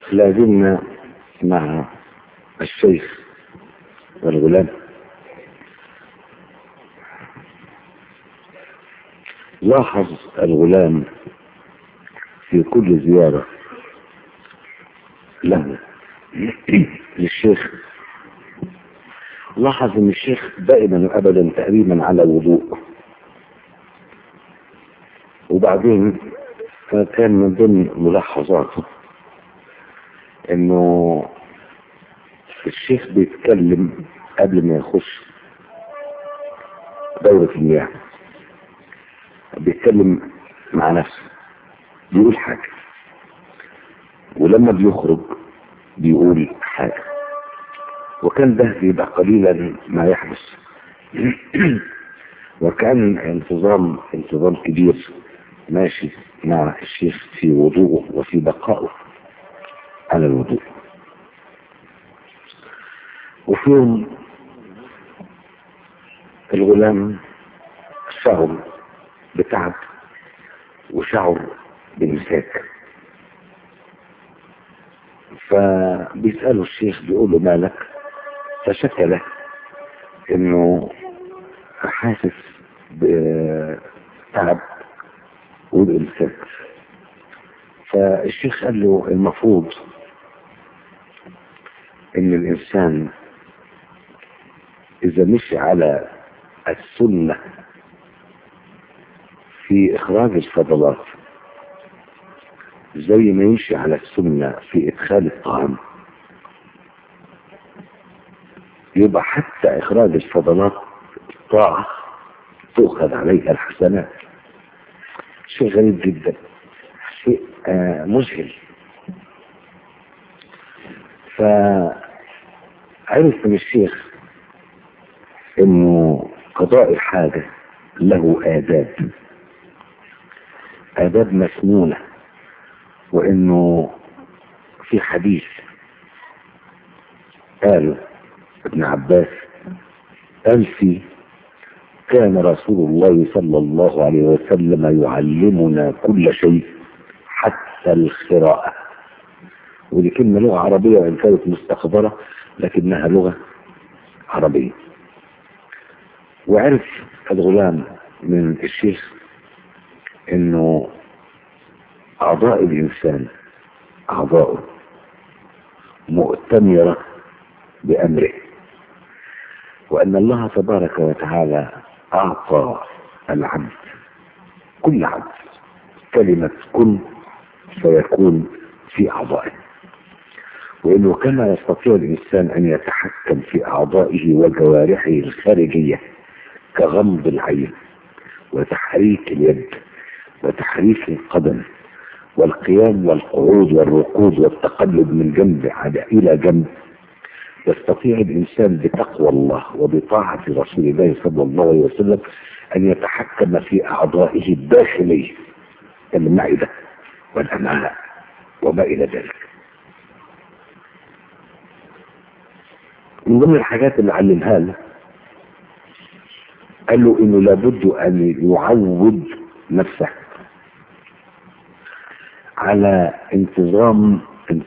لازلنا مع الشيخ والغلام. لاحظ الغلام في كل زيارة له للشيخ، لاحظ ان الشيخ دائما وابدا تقريبا على وضوء. وبعدين كان من ضمن ملاحظاته انه الشيخ بيتكلم قبل ما يخش دورة المياه، بيتكلم مع نفسه، بيقول حاجة، ولما بيخرج بيقول حاجة. وكان ده بيبقى قليلا ما يحدث وكان انتظام كبير ماشي مع الشيخ في وضوءه وفي بقائه على الوضوء. وفي يوم الغلام شعر بتعب وشعر بإمساك، فبيسأله الشيخ، بيقول له مالك؟ فشكى له انه حاسس بتعب وبإمساك. فالشيخ قال له المفروض ان الانسان اذا مشي على السنة في اخراج الفضلات زي ما يمشي على السنة في ادخال الطعام، يبقى حتى اخراج الفضلات طاعة تؤخذ عليها الحسنات. شيء غريب جدا، شيء مذهل. فعرف من الشيخ انه قضاء الحاجة له آداب مسنونة، وانه في حديث قال ابن عباس قال فيه كان رسول الله صلى الله عليه وسلم يعلمنا كل شيء حتى القراءة. ودي كلمة لغة عربية وإن كانت مستقبرة لكنها لغة عربية. وعرف الغلام من الشيخ انه اعضاء الانسان اعضاؤه مؤتمرة بامره، وان الله تبارك وتعالى اعطى العبد، كل عبد، كلمة كن فيكون في اعضائه، وانه كما يستطيع الانسان ان يتحكم في اعضائه وجوارحه الخارجية كغمض العين وتحريك اليد وتحريك القدم والقيام والقعود والركوض والتقلب من جنب الى جنب، يستطيع الانسان بتقوى الله وبطاعة رسول الله صلى الله عليه وسلم ان يتحكم في اعضائه الداخلية المعدة والامعاء وما الى ذلك. من ضمن الحاجات اللي علمها له قال له انه لابد ان يعود نفسه على انتظام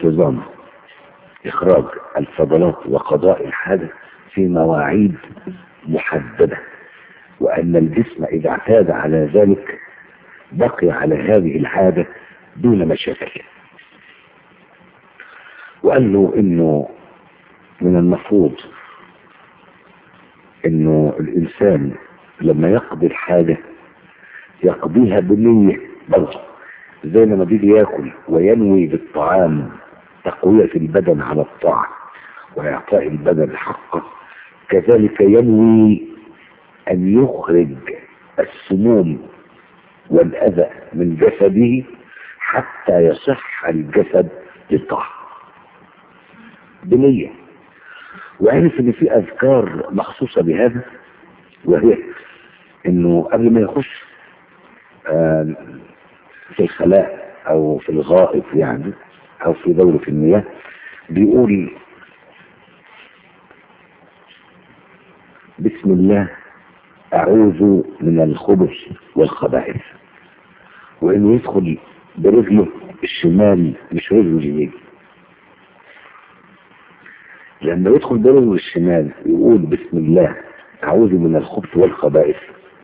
اخراج الفضلات وقضاء الحاجة في مواعيد محددة، وان الجسم اذا اعتاد على ذلك بقي على هذه الحاجة دون مشاكل. وقال له انه من المفروض انه الانسان لما يقضي الحاجة يقضيها بنية برضه، زي لما بيجي ياكل وينوي بالطعام تقوية البدن على الطاعة وإعطاء البدن حقه، كذلك ينوي أن يخرج السموم والأذى من جسده حتى يصح الجسد للطاعة بنية. وعرف ان في اذكار مخصوصة بهذا، وهي انه قبل ما يخش في الخلاء او في الغائط يعني او في دورة المياه بيقول بسم الله اعوذ من الخبث والخبائث، وانه يدخل برجله الشمال مش رجله اليمين، لما يدخل برجله الشمال يقول بسم الله أعوذ من الخبث والخبائث،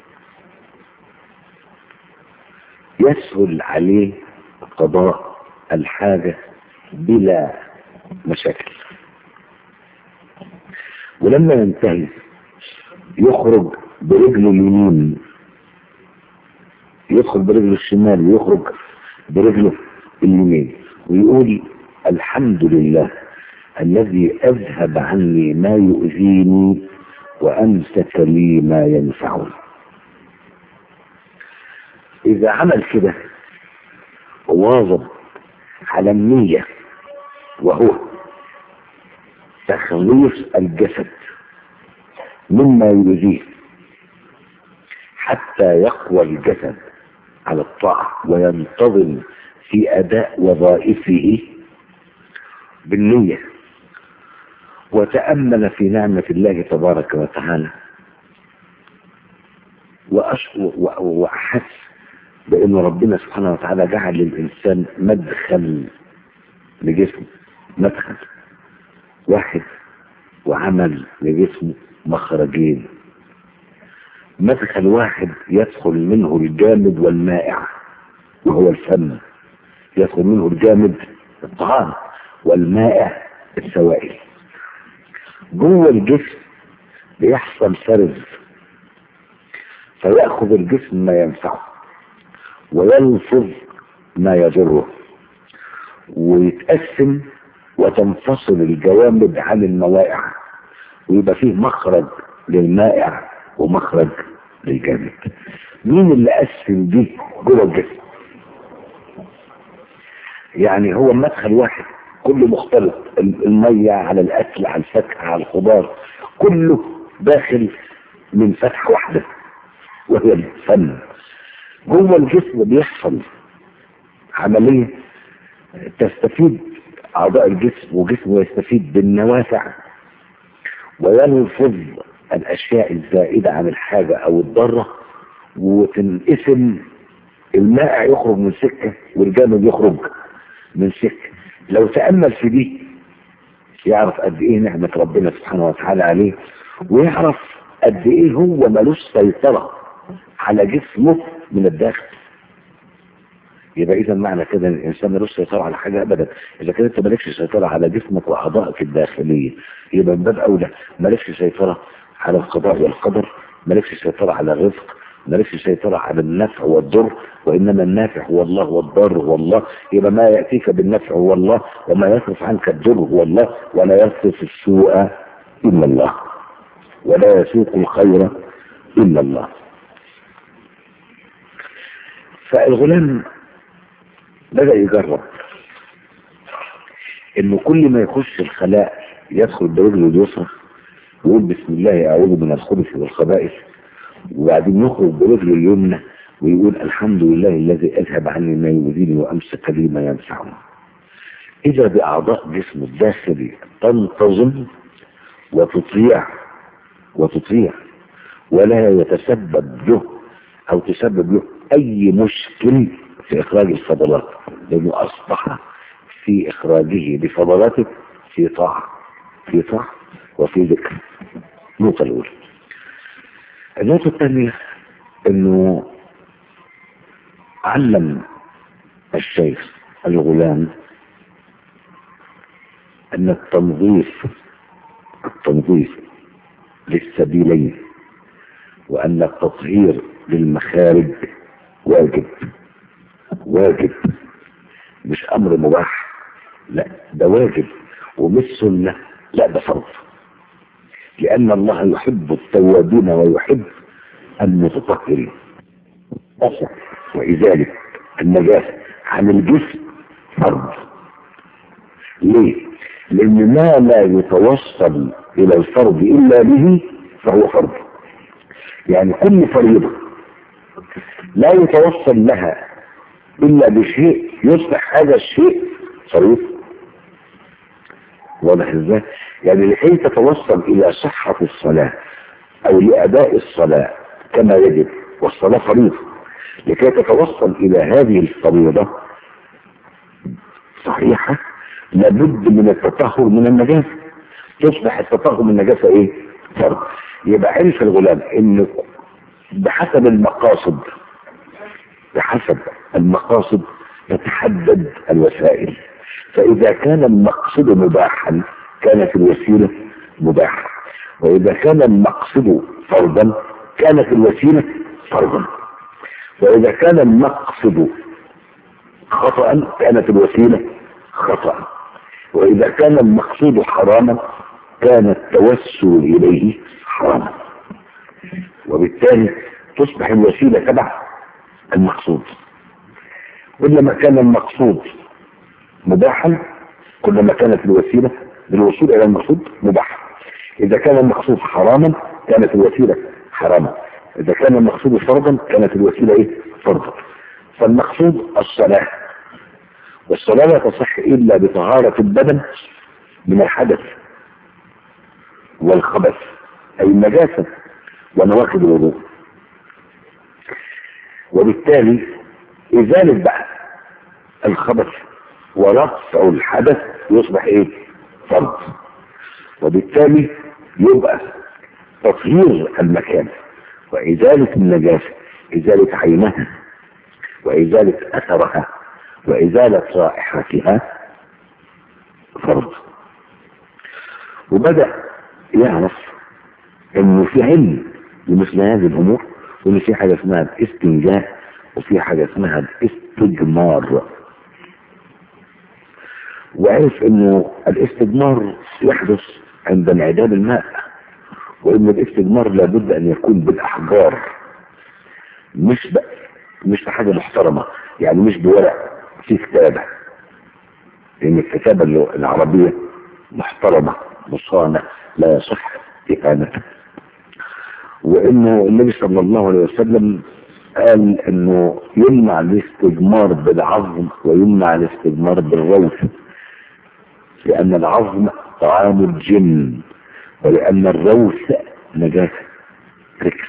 يسهل عليه قضاء الحاجة بلا مشاكل. ولما ينتهي يخرج برجله اليمين، يدخل برجله الشمال ويخرج برجله اليمين، ويقول الحمد لله الذي أذهب عني ما يؤذيني وأمسك لي ما ينفعني. إذا عمل كده وواظب على النية، وهو تخليص الجسد مما يؤذيه حتى يقوى الجسد على الطاعة وينتظم في أداء وظائفه بالنية، وتأمل في نعمة الله تبارك وتعالى، وأحس بأن ربنا سبحانه وتعالى جعل للإنسان مدخل لجسمه، مدخل واحد، وعمل لجسمه مخرجين. مدخل واحد يدخل منه الجامد والمائع وهو الفم، يدخل منه الجامد الطعام والمائع السوائل. جوه الجسم بيحصل فرز، فيأخذ الجسم ما ينفعه وينفذ ما يضره، ويتقسم وتنفصل الجوامد عن الموائع، ويبقى فيه مخرج للمائع ومخرج للجامد. مين اللي قسم دي جوه الجسم؟ يعني هو مدخل واحد كله مختلط، المية على الأكل على الفاكهة على الخضار، كله داخل من فتحة واحدة وهي الفم. جوه الجسم بيحصل عملية تستفيد أعضاء الجسم وجسمه يستفيد بالنوافع، وينفذ الأشياء الزائدة عن الحاجة أو الضارة، وتنقسم. المائع يخرج من سكة والجامد يخرج من سكة. لو تأمل في دي يعرف قد إيه نعمة ربنا سبحانه وتعالى عليه، ويعرف قد إيه هو ملوش سيطرة على جسمه من الداخل. يبقى إذا معنى كده إن الإنسان ملوش سيطرة على حاجة أبدا. إذا كنت أنت مالكش سيطرة على جسمك وأعضائك الداخلية، يبقى من باب أولى مالكش سيطرة على القضاء والقدر، مالكش سيطرة على الرزق، مالكش سيطرة على النفع والضر، وإنما النافع هو الله والضر هو الله. يبقى ما يأتيك بالنفع هو الله، وما يصرف عنك الضر هو الله، ولا يصرف السوء إلا الله، ولا يسوق الخير إلا الله. فالغلام بدأ يجرب إنه كل ما يخش الخلاء يدخل برجله اليسرى ويقول بسم الله أعوذ من الخبث والخبائث، وبعدين يخرج برجله اليمنى ويقول الحمد لله الذي أذهب عني ما يؤذيني وأمسك لي ما ينفعني. إذا بأعضاء جسمه الداخلي تنتظم وتطيع ولا يتسبب له أو تسبب له أي مشكل في إخراج الفضلات، لأنه أصبح في إخراجه لفضلاته في طاعة وفي ذكر. النقطة الأولى. النقطة الثانية إنه علم الشيخ الغلام أن التنظيف للسبيلين، وأن التطهير للمخارج واجب، مش أمر مباح، لا ده واجب، ومش سنة، لا ده فرض، لأن الله يحب التوابين ويحب المتطهرين. وإزالة النجاسة عن الجسم فرض. ليه؟ لأن ما لا يتوصل إلى الفرض إلا به فهو فرض. يعني كل فريضة لا يتوصل لها إلا بشيء يصبح هذا الشيء فريضة. واضح ازاي؟ يعني لكي تتوصل إلى صحة الصلاة أو لأداء الصلاة كما يجب، والصلاة فريضة، لكي تتوصل إلى هذه الفريضة صحيحة لابد من التطهر من النجاسة. تصبح التطهر من النجاسة ايه؟ فرض. يبقى عرف الغلام ان بحسب المقاصد، بحسب المقاصد تتحدد الوسائل. فإذا كان المقصد مباحا كانت الوسيلة مباحة، وإذا كان المقصد فرضا كانت الوسيلة فرضا، وإذا كان المقصد خطأ كانت الوسيلة خطأ، وإذا كان المقصود حراما كان التوسل إليه حراما، وبالتالي تصبح الوسيلة تبع المقصود. كلما كان المقصود مباحا كلما كانت الوسيلة للوصول إلى المقصود مباحة. إذا كان المقصود حراما كانت الوسيلة حراما، إذا كان المقصود فرضا كانت الوسيلة إيه؟ فرضا. فالمقصود الصلاة، والصلاة لا تصح إلا بطهارة البدن من الحدث والخبث أي النجاسة ونواقض الوضوء، وبالتالي إزالة بقى الخبث ورفع الحدث يصبح إيه؟ فرض. وبالتالي يبقى تطهير المكان وإزالة النجاسة، إزالة عينها وإزالة أثرها وإزالة رائحتها فرض. وبدأ يعرف إنه في علم لمثل هذه الأمور، وإن في حاجة اسمها الاستنجاء وفي حاجة اسمها الاستجمار. وعرف إنه الاستجمار يحدث عند انعدام الماء، وإن الاستجمار لابد أن يكون بالأحجار، مش بحاجة محترمة، يعني مش بورق في كتابة، لأن الكتابة العربية محترمة مصانة لا يصح إهانتها. وإنه النبي صلى الله عليه وسلم قال إنه يمنع الاستجمار بالعظم ويمنع الاستجمار بالروث، لأن العظم طعام الجن ولأن الروث نجاسة ركس.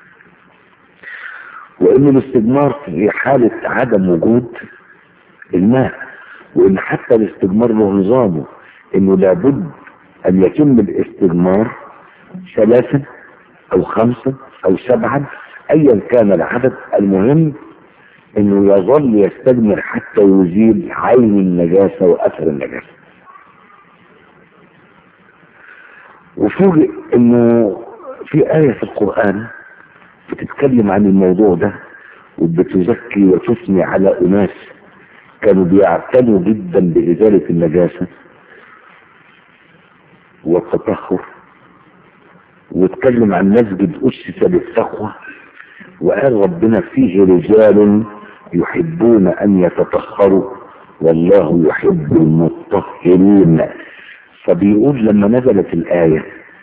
وإن الاستجمار في حالة عدم وجود الماء، وإن حتى الاستجمار له نظامه، إنه لابد أن يتم الاستجمار 3 أو 5 أو 7 أيا كان العدد، المهم إنه يظل يستجمر حتى يزيل عين النجاسة وأثر النجاسة. وفوجئ إنه في آية في القرآن بتتكلم عن الموضوع ده وبتزكي وتثني على أناس كانوا بيعتنوا جدا بإزالة النجاسة والتطهر، واتكلم عن مسجد أسس بالتقوى، وقال ربنا فيه رجال يحبون أن يتطهروا والله يحب المطهرين. فبيقول لما نزلت الآية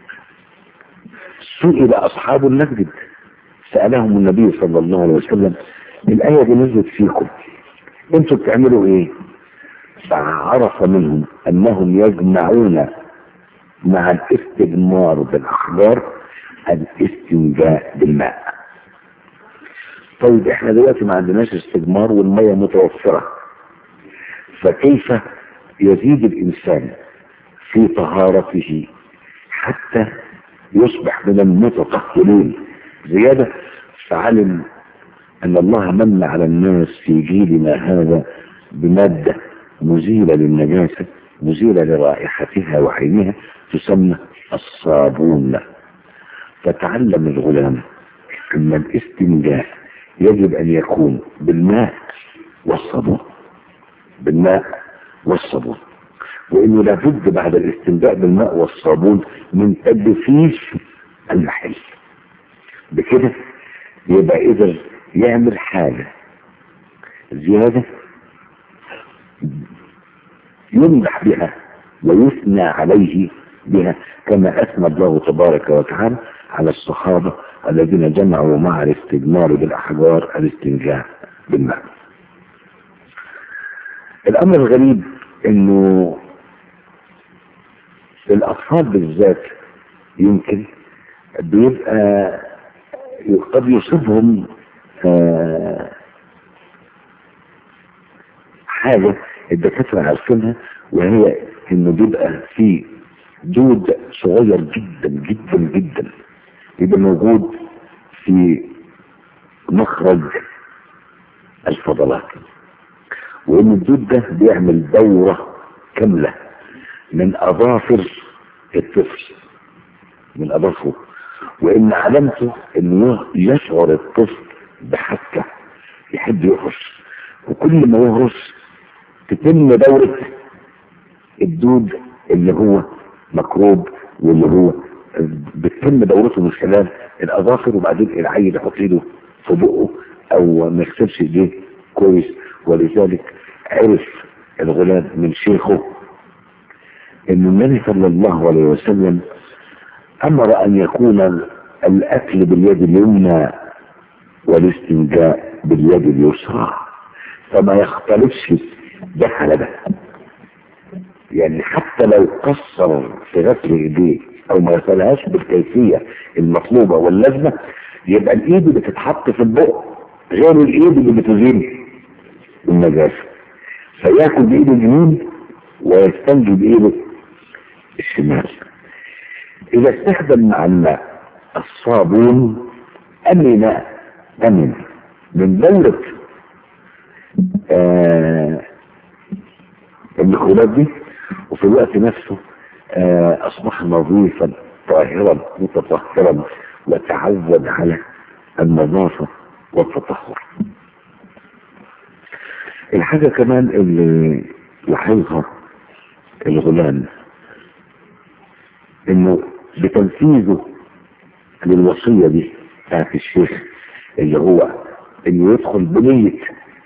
سئل أصحاب المسجد، سألهم النبي صلى الله عليه وسلم الآية دي نزلت فيكم انتوا بتعملوا ايه؟ فعرف منهم أنهم يجمعون مع الاستجمار بالأحجار الاستنجاء بالماء. طيب احنا دلوقتي ما عندناش استجمار والمية متوفرة، فكيف يزيد الإنسان في طهارته حتى يصبح من المتطهرين زيادة؟ فعلم أن الله من على الناس في جيلنا هذا بمادة مزيلة للنجاسة مزيلة لرائحتها وعينها تسمى الصابون. فتعلم الغلام أن الاستنجاء يجب أن يكون بالماء والصابون، بالماء والصابون، وإنه لابد بعد الاستنجاء بالماء والصابون من تجفيف المحل. بكده يبقى إذا يعمل حاجة زيادة يمدح بها ويثنى عليه بها، كما أثنى الله تبارك وتعالى على الصحابة الذين جمعوا مع الاستجمار بالأحجار الاستنجاء بالماء. الأمر الغريب إنه الأطفال بالذات يمكن بيبقى قد يصيبهم حاجة الدكاترة عارفينها، وهي إنه بيبقى في دود صغير جدا جدا جدا يبقى موجود في مخرج الفضلات، وان الدود ده بيعمل دورة كاملة من اظافر الطفل، من اظافره، وان علامته انه يشعر الطفل بحكة يحب يهرش، وكل ما يهرش تتم دورة الدود اللي هو مكروب واللي هو بتتم دورته من خلال الاظافر، وبعدين العيل يحط ايده في بقه او ما يغسلش ايديه كويس. ولذلك عرف الغلام من شيخه ان النبي صلى الله عليه وسلم امر ان يكون الاكل باليد اليمنى والاستنجاء باليد اليسرى، فما يختلفش ده على ده. يعني حتى لو قصر في غسل ايديه او ما غسلهاش بالكيفيه المطلوبه واللازمه، يبقى الايد اللي بتتحط في البق غير الايد اللي بتزيل النجاسه، فياكل بايده اليمين ويستنجي بايده الشمال. اذا استخدم مع الماء الصابون امن من دورة الميكروبات دي، وفي الوقت نفسه اصبح نظيفا طاهرا متطهرا، وتعود على النظافة والتطهر. الحاجة كمان اللي لاحظها الغلام انه بتنفيذه للوصية دي بتاعت الشيخ، اللي هو انه يدخل بنية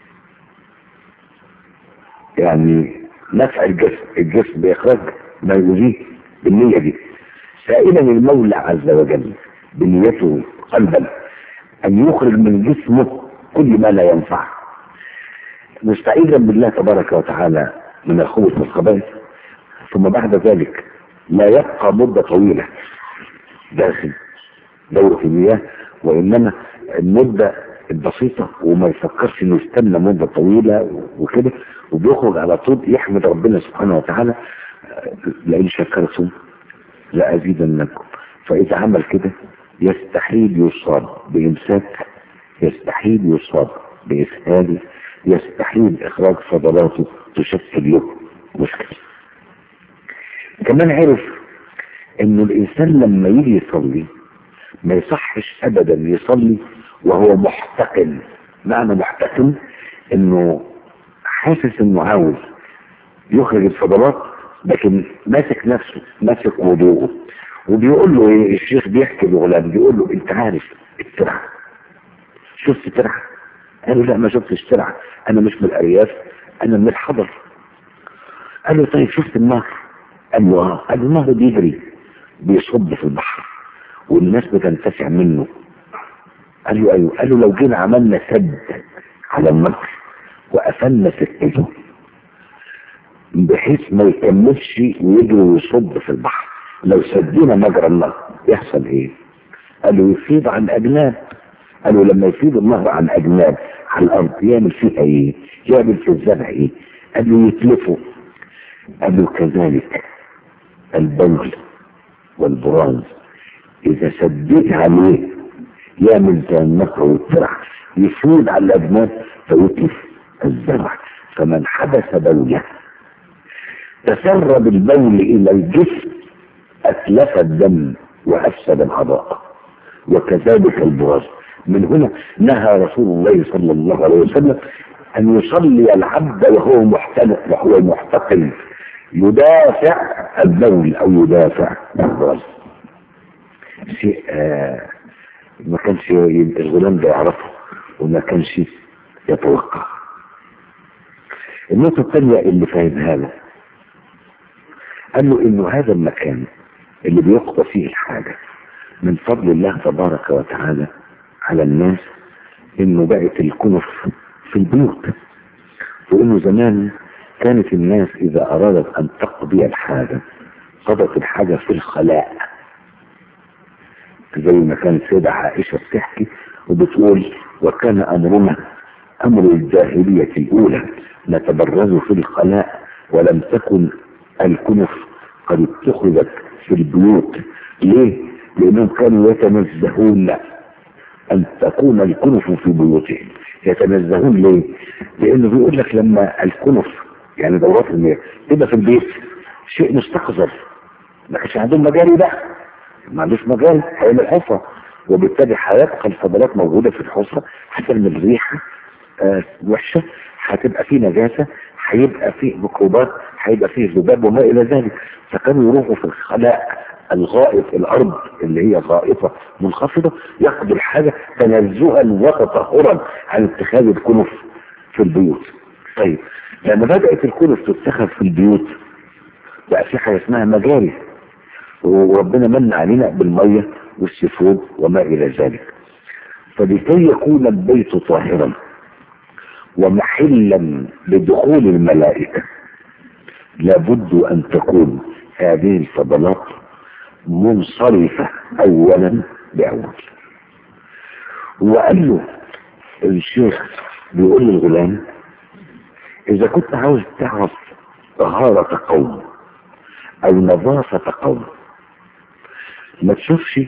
يعني نفع الجسم باخراج ما يؤذيه بالنية دي، سائلا المولى عز وجل بنيته قلبا ان يخرج من جسمه كل ما لا ينفع، مستعيذا بالله تبارك وتعالى من الخبث والخبائث، ثم بعد ذلك لا يبقى مدة طويلة داخل دورة المياه، وإنما المدة البسيطة، وما يفكرش إنه يستنى مدة طويلة وكده، وبيخرج على طول يحمد ربنا سبحانه وتعالى لئن شكرتم لأزيدنكم. فإذا عمل كده يستحيل يصاب بإمساك، يستحيل يصاب بإسهال، يستحيل إخراج فضلاته تشكل له مشكلة. كمان عرف إنه الإنسان لما يجي يصلي ما يصحش أبدا يصلي وهو محتقن. معنى محتقن إنه حاسس إنه عاوز يخرج الفضلات لكن ماسك نفسه، ماسك وضوءه. وبيقول له ايه الشيخ بيحكي لغلام، بيقول له انت عارف الترعه؟ شفت ترعه؟ قال له لا ما شفتش ترعه، انا مش من الارياف، انا من الحضر. قال له طيب شفت النهر؟ قال له اه. قال له النهر بيجري بيصب في البحر والناس بتنتفع منه. قال له ايوه. قال له لو جينا عملنا سد على النهر وقفلنا سكته بحيث ما يكملش ويجري ويصب في البحر، لو سدينا مجرى النهر يحصل ايه؟ قال له يفيض عن اجناب. قال له لما يفيض النهر عن اجناب على الارض يعمل فيها ايه؟ يعمل في الزرع ايه؟ قال له يتلفه. قال له كذلك البول والبراز اذا سديت عليه يعمل زي النهر والزرع، يفيض على الاجناب فيتلف الزرع. فمن حدث بوله تسرب البول الى الجسم اتلف الدم وافسد العضاء، وكذلك البراز. من هنا نهى رسول الله صلى الله عليه وسلم ان يصلي العبد وهو محتلق وهو محتقن يدافع البول او يدافع البراز. شيء ما كانش الغلام ده يعرفه وما كانش يتوقع. النقطة الثانية اللي فاهمها له، قال له انه هذا المكان اللي بيقضى فيه الحاجة من فضل الله تبارك وتعالى على الناس انه بقت الكنف في البيوت، وانه زمان كانت الناس اذا ارادت ان تقضي الحاجة قضت الحاجة في الخلاء، زي ما كانت سيدة عائشة بتحكي وبتقول وكان امرنا امر الجاهلية الاولى نتبرز في الخلاء ولم تكن الكنف قد اتخذت في البيوت. ليه؟ لأنهم كانوا يتنزهون أن تكون الكنف في بيوتهم. يتنزهون ليه؟ لأنه بيقول لك لما الكنف يعني دورات المياه تبقى في البيت شيء مستقذر، ما كانش عندهم مجاري بقى، ما عندوش مجاري هيعمل حفرة، وبالتالي هيبقى الفضلات موجودة في الحفرة، حتى من الريحة وحشة، هتبقى فيه نجاسة، هيبقى فيه ميكروبات، هيبقى فيه ذباب وما إلى ذلك. فكانوا يروحوا في الخلاء الغائط، الأرض اللي هي غائطة منخفضة، ياخدوا الحاجة تنزها وتطهرا عن اتخاذ الكنف في البيوت. طيب لما بدأت الكنف تتخذ في البيوت بقى في حاجة اسمها مجاري، وربنا من علينا بالمية والسفود وما إلى ذلك. فلكي يكون البيت طاهرا ومحلا لدخول الملائكة لابد أن تكون هذه الفضلات منصرفة أولا بأول. وقال له الشيخ بيقول للغلام إذا كنت عاوز تعرف طهارة قوم أو نظافة قوم ما تشوفش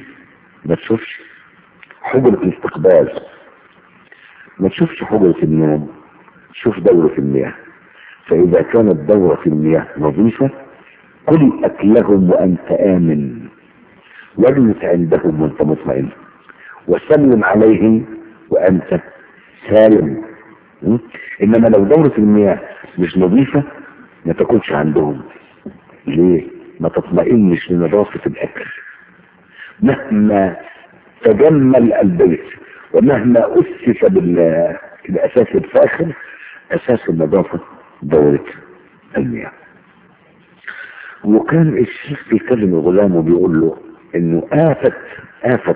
حجرة الاستقبال، ما تشوفش حجرة النوم، شوف دورة المياه. فإذا كانت دورة المياه نظيفة كل أكلهم وأنت آمن، واجلس عندهم وأنت مطمئن، وسلم عليهم وأنت سالم. إنما لو دورة المياه مش نظيفة ما تكونش عندهم. ليه؟ ما تطمئنش لنظافة الأكل. مهما تجمل البيت ومهما أسس بالأساس الفاخر، أساس النظافة دورة المياه. وكان الشيخ بيكلم الغلام وبيقول له إنه آفة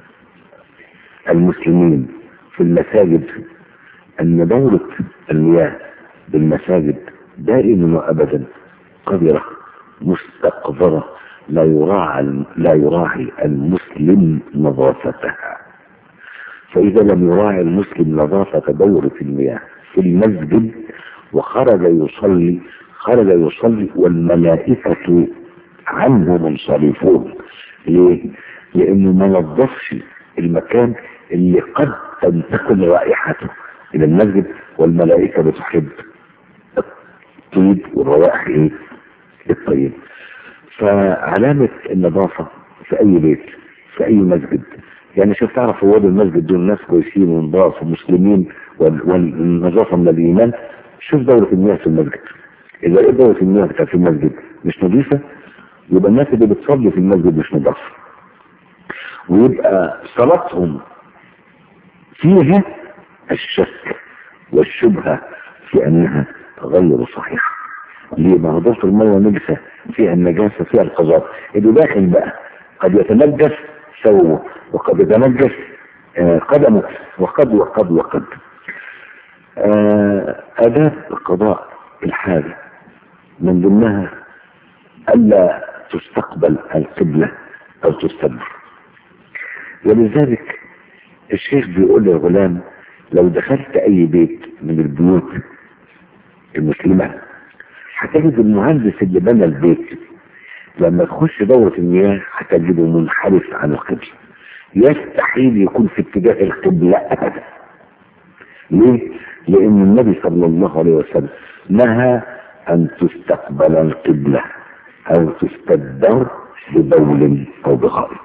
المسلمين في المساجد أن دورة المياه بالمساجد دائما وأبدا قذرة مستقذرة، لا يراعي المسلم نظافتها. فإذا لم يراعي المسلم نظافة دورة المياه في المسجد وخرج يصلي والملائكة عنه منصرفون. ليه؟ لأنه ما نظفش المكان اللي قد تنتقل رائحته إلى المسجد، والملائكة بتحب الطيب والروائح الطيب. فعلامة النظافة في أي بيت في أي مسجد، يعني شوف تعرف رواد المسجد دول ناس كويسين ونضاف ومسلمين والنظافة من الإيمان. شوف دورة المياه في المسجد، إذا لقيت دورة المياه في المسجد مش نظيفة يبقى الناس اللي بتصلي في المسجد مش نظافة، ويبقى صلاتهم فيها الشك والشبهة في أنها غير صحيحة. ليه؟ ما هو دورة المياه نجسة، فيها النجاسة، فيها القذارة. اللي داخل بقى قد يتنجس ثوبه وقد يتنجس قدمه وقد آداب قضاء الحاجة من ضمنها ألا تستقبل القبلة أو تستدبر. ولذلك الشيخ بيقول للغلام لو دخلت أي بيت من البيوت المسلمة هتجد المهندس اللي بنى البيت لما تخش دورة المياه هتجده منحرف عن القبلة، يستحيل يكون في اتجاه القبلة أبدا. ليه؟ لأن النبي صلى الله عليه وسلم نهى أن تستقبل القبلة أو تستدبر ببول أو بغائط.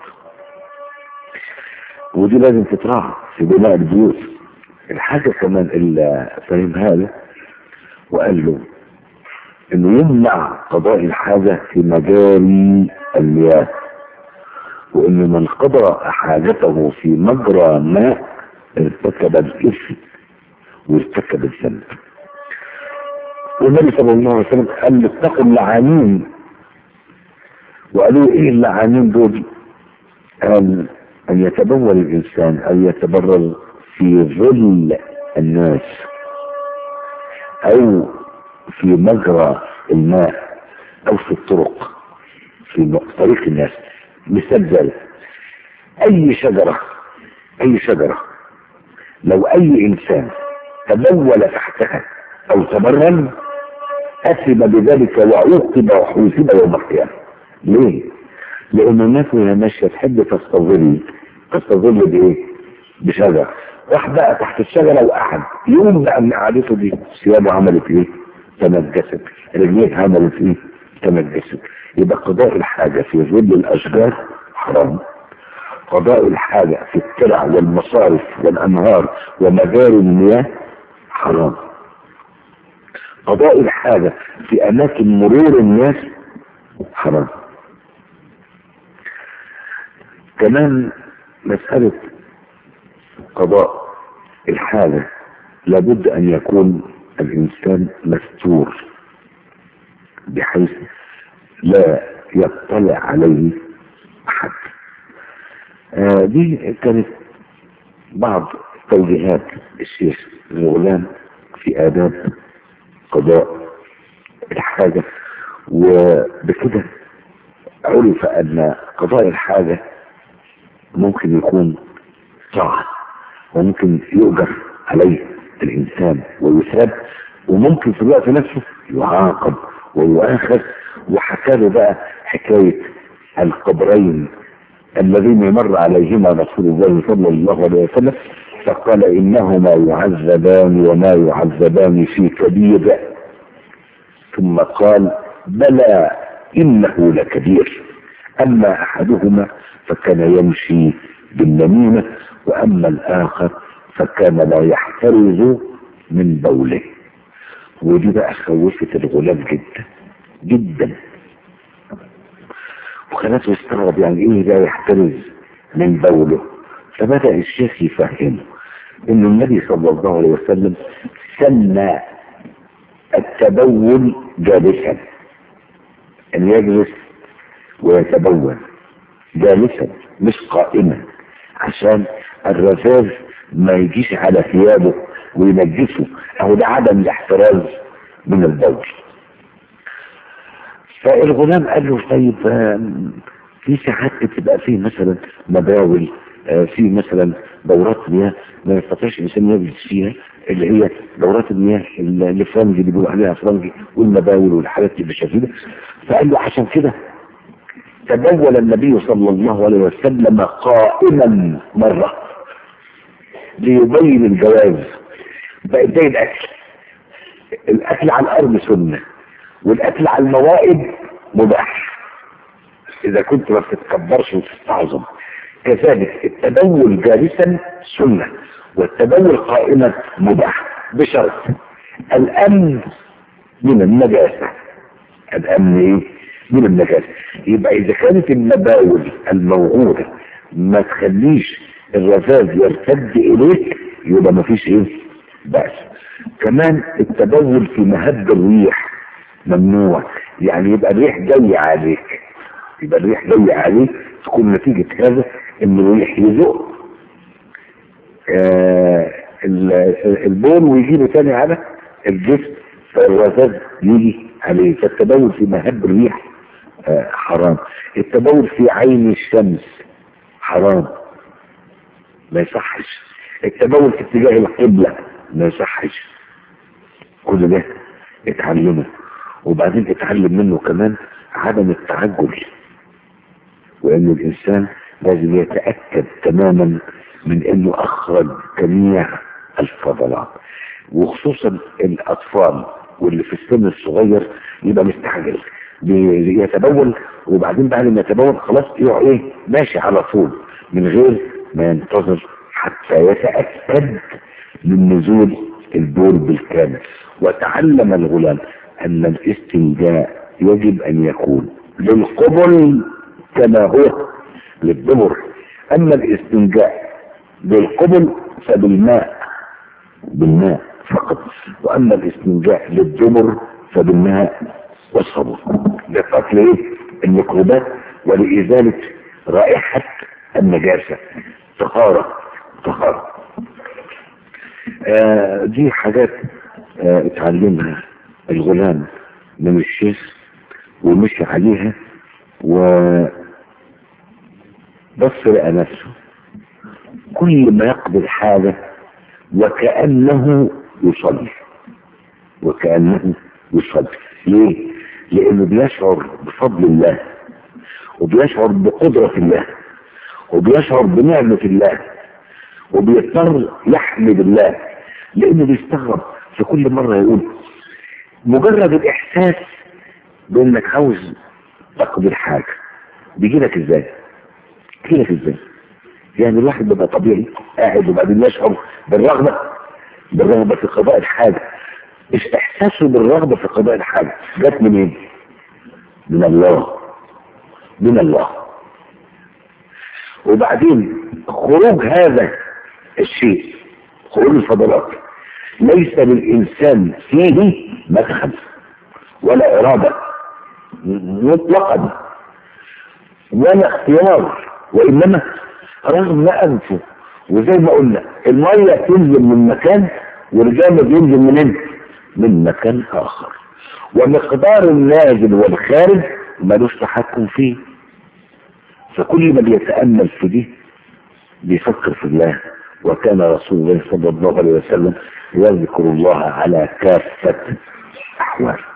ودي لازم تتراعى في بناء البيوت. الحاجة كمان اللي فهم هذا وقال له انه يمنع قضاء الحاجة في مجاري المياه، وان من قضى حاجته في مجرى ماء ارتكب الإثم وارتكب الذنب. والنبي صلى الله عليه وسلم قال اتقوا اللعانين. وقالوا ايه اللعانين دول؟ قال ان يتبول الانسان او يتبرز في ظل الناس او في مجرى الماء او في الطرق في طريق الناس. مثال ذلك اي شجرة لو اي انسان تبول تحتها او تبرز اثم بذلك وعوقب وحوسب يوم القيامة. ليه؟ لان الناس وهي ماشيه تحب تستظل بايه؟ بشجر. راح بقى تحت الشجره وقعد، يوم بقى من قعدته دي ثيابه عملت ايه؟ تنجست، رجليه عملت ايه؟ تنجست. يبقى قضاء الحاجه في ظل الاشجار حرام، قضاء الحاجه في الترع والمصارف والانهار ومجاري المياه حرام، قضاء الحاجه في اماكن مرور الناس حرام. كمان مسألة قضاء الحاجة لابد أن يكون الإنسان مستور بحيث لا يطلع عليه أحد. دي كانت بعض توجيهات الشيخ الغلام في آداب قضاء الحاجة. وبكده عرف أن قضاء الحاجة ممكن يكون طاعة، وممكن يؤجر عليه الإنسان ويثاب، وممكن في الوقت نفسه يعاقب ويؤاخذ. وحكى له بقى حكاية القبرين الذين مر عليهما رسول الله صلى الله عليه وسلم فقال إنهما يعذبان وما يعذبان في كبير، ثم قال بلى إنه لكبير، أما أحدهما فكان يمشي بالنميمة، وأما الآخر فكان لا يحترز من بوله. ودي بقى خوفت الغلام جدا جدا، وخلاته يستغرب يعني ايه لا يحترز من بوله. فبدأ الشيخ يفهمه ان النبي صلى الله عليه وسلم سمى التبول جالسا، ان يجلس ويتبول جالسا مش قائما، عشان الرذاذ ما يجيش على ثيابه وينجسه، او ده عدم الاحتراز من البول. فالغلام قال له طيب في ساعات بتبقى فيه مثلا مباول، في مثلا دورات مياه ما يستطيعش الانسان يجلس فيها، اللي هي دورات المياه الفرنجي اللي بيقولوا عليها فرنجي، والمباول والحالات اللي بالشكل. فقال له عشان كده تبول النبي صلى الله عليه وسلم قائما مرة ليبين الجواز. بقى زي الاكل على الارض سنة، والاكل على الموائد مباح اذا كنت ما بتتكبرش وتستعظم. كذلك التبول جالسا سنة، والتبول قائما مباح بشرط الامن من النجاسة. الامن ايه؟ من النجاسة. يبقى اذا كانت المباول الموجودة ما تخليش الرذاذ يرتد اليك يبقى ما فيش ايه بأس. كمان التبول في مهب الريح ممنوع، يعني يبقى الريح جاي عليك، يبقى الريح جاي عليك تكون نتيجة هذا ان الريح يزق البول ويجي له تاني على الجسم، فالرذاذ يجي عليه. فالتبول في مهب الريح حرام. التبول في عين الشمس حرام ما يصحش. التبول في اتجاه القبلة ما يصحش. كل ده اتعلمه. وبعدين اتعلم منه كمان عدم التعجل، وان الانسان لازم يتأكد تماما من انه اخرج جميع الفضلات، وخصوصا الاطفال واللي في السن الصغير يبقى مستعجل يتبول، وبعدين بعد ما يتبول خلاص يقع ايه ماشي على طول من غير ما ينتظر حتى يتأكد من نزول البول بالكامل. وتعلم الغلام ان الاستنجاء يجب ان يكون للقبل كما هو للدبر. اما الاستنجاء للقبل فبالماء، بالماء فقط، واما الاستنجاء للدبر فبالماء والصبر لقتل ايه الميكروبات ولإزالة رائحة النجاسة. طهارة دي حاجات اتعلمها الغلام من الشيخ ومشي عليها، وبص لقى نفسه كل ما يقضي الحاجة وكأنه يصلي، وكأنه يصلي. ليه؟ لأنه بيشعر بفضل الله وبيشعر بقدرة الله وبيشعر بنعمة الله وبيضطر يحمد الله، لانه بيستغرب في كل مرة يقول مجرد الاحساس بانك عاوز تقضي الحاجة بيجي لك ازاي؟ بيجي لك ازاي؟ يعني الواحد بيبقى طبيعي قاعد وبعدين يشعر بالرغبة في قضاء الحاجة. مش احساسه بالرغبة في قضاء الحاجة جت منين؟ من الله، من الله. وبعدين خروج هذا الشيء، خروج الفضلات، ليس للإنسان فيه مدخل ولا إرادة مطلقا ولا اختيار، وإنما رغم أنفه. وزي ما قلنا المية تنزل من مكان والجامد ينزل منين؟ من مكان آخر، ومقدار النازل والخارج ملوش تحكم فيه. فكل ما بيتأمل في دي بيفكر في الله. وكان رسول الله صلى الله عليه وسلم يذكر الله على كافة أحواله.